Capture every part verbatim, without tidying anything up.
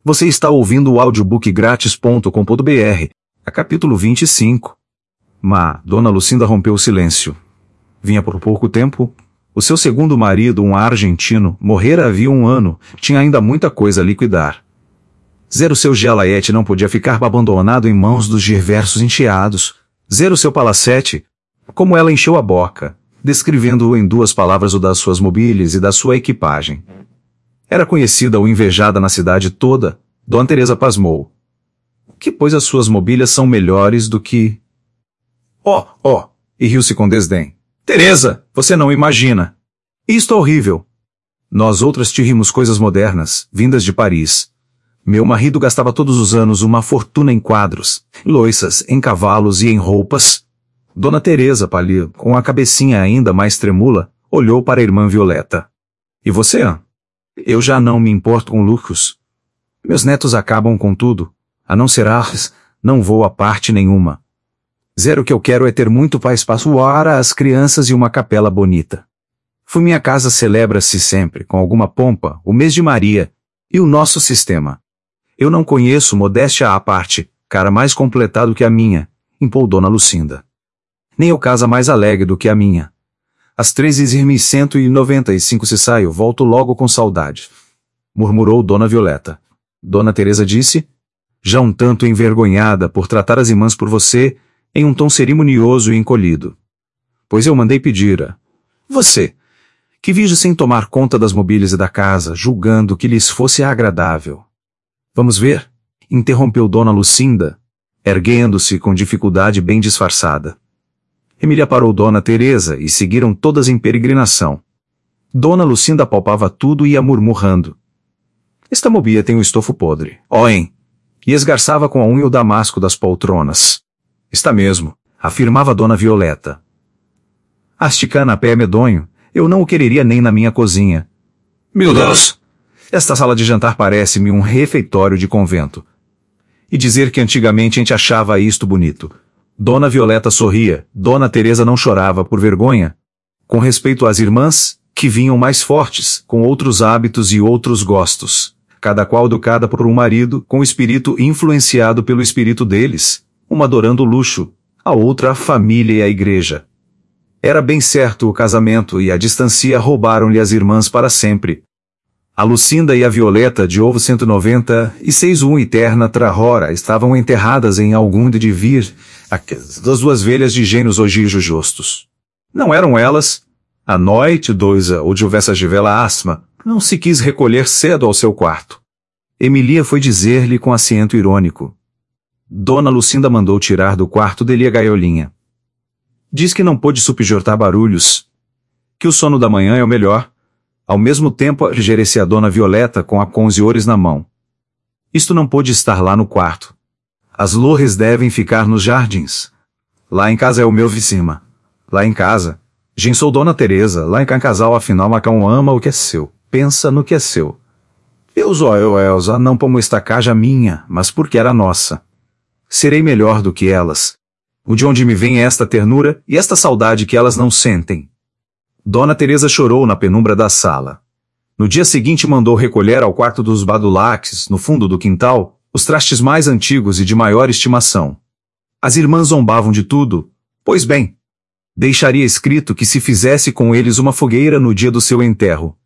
Você está ouvindo o audiobook grátis ponto com ponto br, a capítulo vinte e cinco. Má, Dona Lucinda rompeu o silêncio. Vinha por pouco tempo. O seu segundo marido, um argentino, morrera havia um ano, tinha ainda muita coisa a liquidar. Zero seu Gelaete não podia ficar abandonado em mãos dos diversos enteados. Zero seu palacete, como ela encheu a boca, descrevendo-o em duas palavras o das suas mobílias e da sua equipagem. Era conhecida ou invejada na cidade toda. Dona Teresa pasmou. Que pois as suas mobílias são melhores do que... Oh, oh! E riu-se com desdém. Teresa, você não imagina. Isto é horrível. Nós outras te rimos coisas modernas, vindas de Paris. Meu marido gastava todos os anos uma fortuna em quadros, em loiças, em cavalos e em roupas. Dona Teresa, pálida, com a cabecinha ainda mais tremula, olhou para a irmã Violeta. E você, Anne? Eu já não me importo com lucros. Meus netos acabam com tudo. A não ser arras, não vou a parte nenhuma. Zero que eu quero é ter muito para espaço para as crianças e uma capela bonita. Foi minha casa celebra-se sempre, com alguma pompa, o mês de Maria, e o nosso sistema. Eu não conheço, modéstia à parte, cara mais completado que a minha, impôs Dona Lucinda. Nem eu casa mais alegre do que a minha. Às treze e cento e noventa e cinco se saio, volto logo com saudade. Murmurou Dona Violeta. Dona Teresa disse, já um tanto envergonhada por tratar as irmãs por você, em um tom cerimonioso e encolhido. Pois eu mandei pedir a você, que vige sem tomar conta das mobílias e da casa, julgando que lhes fosse agradável. Vamos ver? Interrompeu Dona Lucinda, erguendo-se com dificuldade bem disfarçada. Emília parou Dona Teresa e seguiram todas em peregrinação. Dona Lucinda apalpava tudo e ia murmurando. Esta mobília tem um estofo podre. Ó, hein? E esgarçava com a unha o damasco das poltronas. Está mesmo, afirmava Dona Violeta. Este canapé é medonho, eu não o quereria nem na minha cozinha. Meu Deus! Esta sala de jantar parece-me um refeitório de convento. E dizer que antigamente a gente achava isto bonito. Dona Violeta sorria, Dona Teresa não chorava por vergonha. Com respeito às irmãs, que vinham mais fortes, com outros hábitos e outros gostos, cada qual educada por um marido, com o espírito influenciado pelo espírito deles, uma adorando o luxo, a outra a família e a igreja. Era bem certo o casamento e a distancia roubaram-lhe as irmãs para sempre. A Lucinda e a Violeta de ovo cento e noventa e seis um eterna trahora estavam enterradas em algum de vir das duas velhas de gênios hoje justos. Não eram elas, a noite doisa ou de houvessa givela asma, não se quis recolher cedo ao seu quarto. Emilia foi dizer-lhe com acento irônico. Dona Lucinda mandou tirar do quarto dele a gaiolinha. Diz que não pôde subjortar barulhos, que o sono da manhã é o melhor. Ao mesmo tempo gerece a Dona Violeta com a com os iores na mão. Isto não pôde estar lá no quarto. As lores devem ficar nos jardins. Lá em casa é o meu vicima. Lá em casa. Gen sou Dona Teresa, lá em casal afinal Macão ama o que é seu. Pensa no que é seu. Eu só eu, Elsa, não como esta caja minha, mas porque era nossa. Serei melhor do que elas. O de onde me vem esta ternura e esta saudade que elas não sentem. Dona Teresa chorou na penumbra da sala. No dia seguinte mandou recolher ao quarto dos Badulaques, no fundo do quintal, os trastes mais antigos e de maior estimação. As irmãs zombavam de tudo, pois bem, deixaria escrito que se fizesse com eles uma fogueira no dia do seu enterro.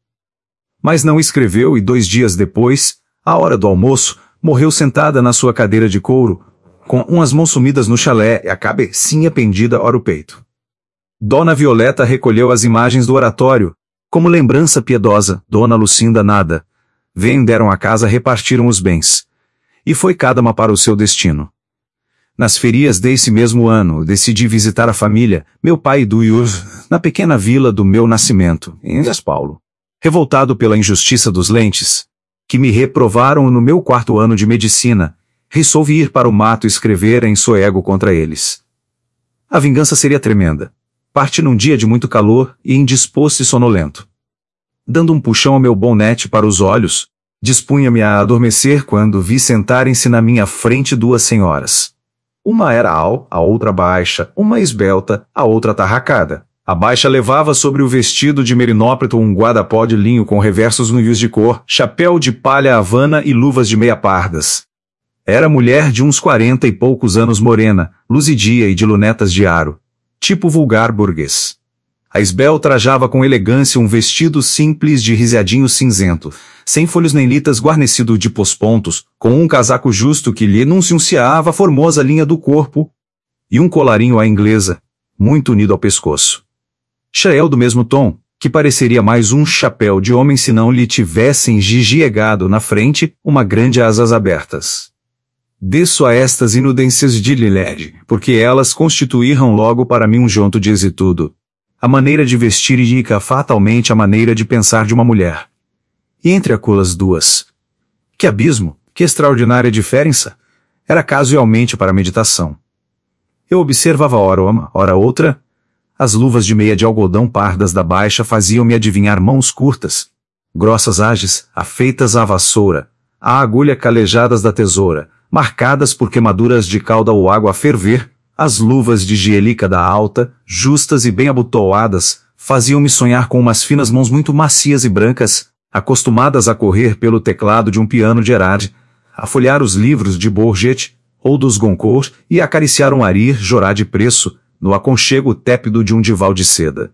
Mas não escreveu e dois dias depois, à hora do almoço, morreu sentada na sua cadeira de couro, com umas mãos sumidas no chalé e a cabecinha pendida ora o peito. Dona Violeta recolheu as imagens do oratório, como lembrança piedosa. Dona Lucinda nada. Venderam a casa, repartiram os bens. E foi cada uma para o seu destino. Nas ferias desse mesmo ano, decidi visitar a família, meu pai e do Iur, na pequena vila do meu nascimento, em São Paulo. Revoltado pela injustiça dos lentes, que me reprovaram no meu quarto ano de medicina, resolvi ir para o mato escrever em soego contra eles. A vingança seria tremenda. Parti num dia de muito calor e indisposto e sonolento. Dando um puxão ao meu bonete para os olhos, dispunha-me a adormecer quando vi sentarem-se na minha frente duas senhoras. Uma era al, a outra baixa, uma esbelta, a outra atarracada, A baixa levava sobre o vestido de merinópreto um guardapó de linho com reversos nuios de cor, chapéu de palha havana e luvas de meia pardas. Era mulher de uns quarenta e poucos anos, morena, luzidia e de lunetas de aro. Tipo vulgar burguês. A Isbel trajava com elegância um vestido simples de riseadinho cinzento, sem folhos nem litas, guarnecido de pospontos, com um casaco justo que lhe enunciava a formosa linha do corpo, e um colarinho à inglesa, muito unido ao pescoço. Chapéu do mesmo tom, que pareceria mais um chapéu de homem se não lhe tivessem gigiegado na frente uma grande asas abertas. Desço a estas inudências de Lilede, porque elas constituíram logo para mim um jonto de exitudo. A maneira de vestir indica fatalmente a maneira de pensar de uma mulher. E entre aquelas duas, que abismo, que extraordinária diferença! Era casualmente para a meditação. Eu observava ora uma, ora outra. As luvas de meia de algodão pardas da baixa faziam-me adivinhar mãos curtas, grossas ágeis, afeitas à vassoura, à agulha calejadas da tesoura, marcadas por queimaduras de calda ou água a ferver. As luvas de gielícada alta, justas e bem abotoadas, faziam-me sonhar com umas finas mãos muito macias e brancas, acostumadas a correr pelo teclado de um piano de Erard, a folhear os livros de Bourget ou dos Goncourt e acariciar um arir jorá de preço, no aconchego tépido de um dival de seda.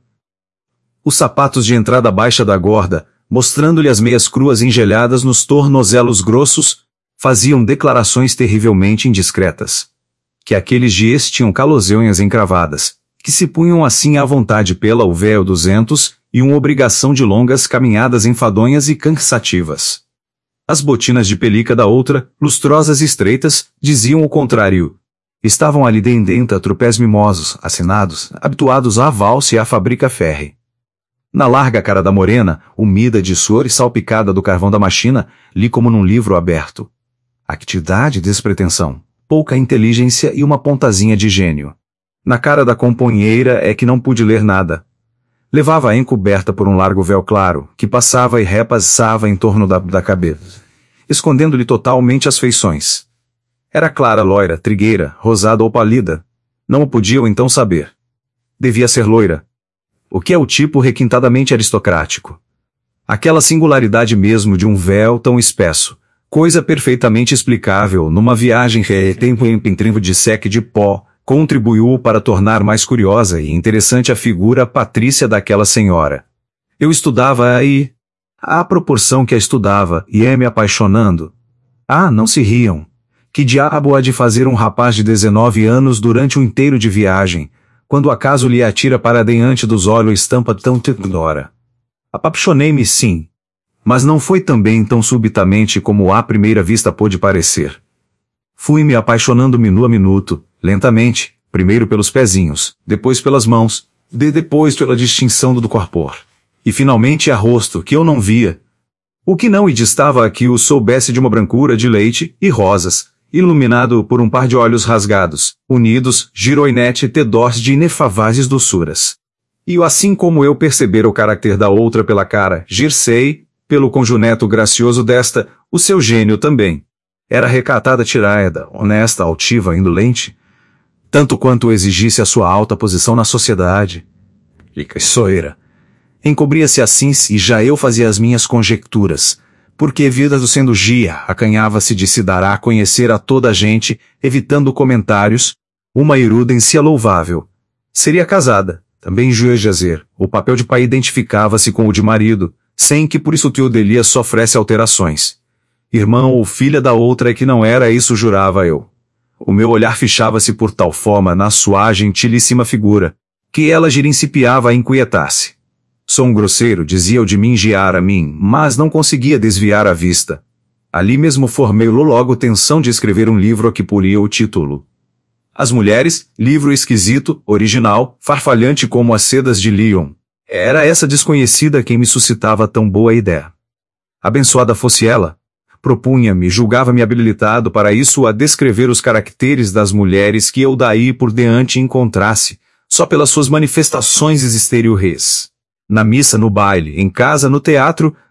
Os sapatos de entrada baixa da gorda, mostrando-lhe as meias cruas engelhadas nos tornozelos grossos, faziam declarações terrivelmente indiscretas. Que aqueles dias tinham caloseunhas encravadas, que se punham assim à vontade pela o véu duzentos, e uma obrigação de longas caminhadas enfadonhas e cansativas. As botinas de pelica da outra, lustrosas e estreitas, diziam o contrário. Estavam ali dendenta trupés mimosos, assinados, habituados à valsa e à fabrica ferre. Na larga cara da morena, umida de suor e salpicada do carvão da machina, li como num livro aberto. Actidade e despretensão, pouca inteligência e uma pontazinha de gênio. Na cara da companheira é que não pude ler nada. Levava-a encoberta por um largo véu claro, que passava e repassava em torno da, da cabeça, escondendo-lhe totalmente as feições. Era clara, loira, trigueira, rosada ou pálida. Não o podiam então saber. Devia ser loira. O que é o tipo requintadamente aristocrático. Aquela singularidade mesmo de um véu tão espesso, coisa perfeitamente explicável numa viagem que tempo em pentrimbo de seque de pó, contribuiu para tornar mais curiosa e interessante a figura patrícia daquela senhora. Eu estudava aí, à proporção que a estudava, e ia me apaixonando. Ah, não se riam. Que diabo há de fazer um rapaz de dezenove anos durante um inteiro de viagem, quando acaso lhe atira para diante dos olhos estampa tão ternura? Apaixonei-me sim. Mas não foi também tão subitamente como à primeira vista pôde parecer. Fui-me apaixonando minuto a minuto, lentamente, primeiro pelos pezinhos, depois pelas mãos, de depois pela distinção do corpor. E finalmente a rosto, que eu não via. O que não lhe distava a que o soubesse de uma brancura de leite e rosas, iluminado por um par de olhos rasgados, unidos, giroinete tedors de inefáveis doçuras. E assim como eu percebera o caráter da outra pela cara, Girsei, pelo conjuneto gracioso desta, o seu gênio também. Era recatada, tiraeda, honesta, altiva, indolente, tanto quanto exigisse a sua alta posição na sociedade. E caçoeira. Encobria-se assim e já eu fazia as minhas conjecturas, porque vida do sendo Gia, acanhava-se de se dar a conhecer a toda a gente, evitando comentários, uma irudência louvável. Seria casada, também Juiz Jazer, o papel de pai identificava-se com o de marido, sem que por isso Teodelia sofresse alterações. Irmão ou filha da outra é que não era isso, jurava eu. O meu olhar fichava-se por tal forma na sua gentilíssima figura, que ela girincipiava a inquietar-se. Sou um grosseiro, dizia eu de mim giar a mim, mas não conseguia desviar a vista. Ali mesmo formei-lo logo tensão de escrever um livro a que poria o título. As Mulheres, livro esquisito, original, farfalhante como as sedas de Lyon. Era essa desconhecida quem me suscitava tão boa ideia. Abençoada fosse ela. Propunha-me, julgava-me habilitado para isso a descrever os caracteres das mulheres que eu daí por diante encontrasse, só pelas suas manifestações exteriores. Na missa, no baile, em casa, no teatro,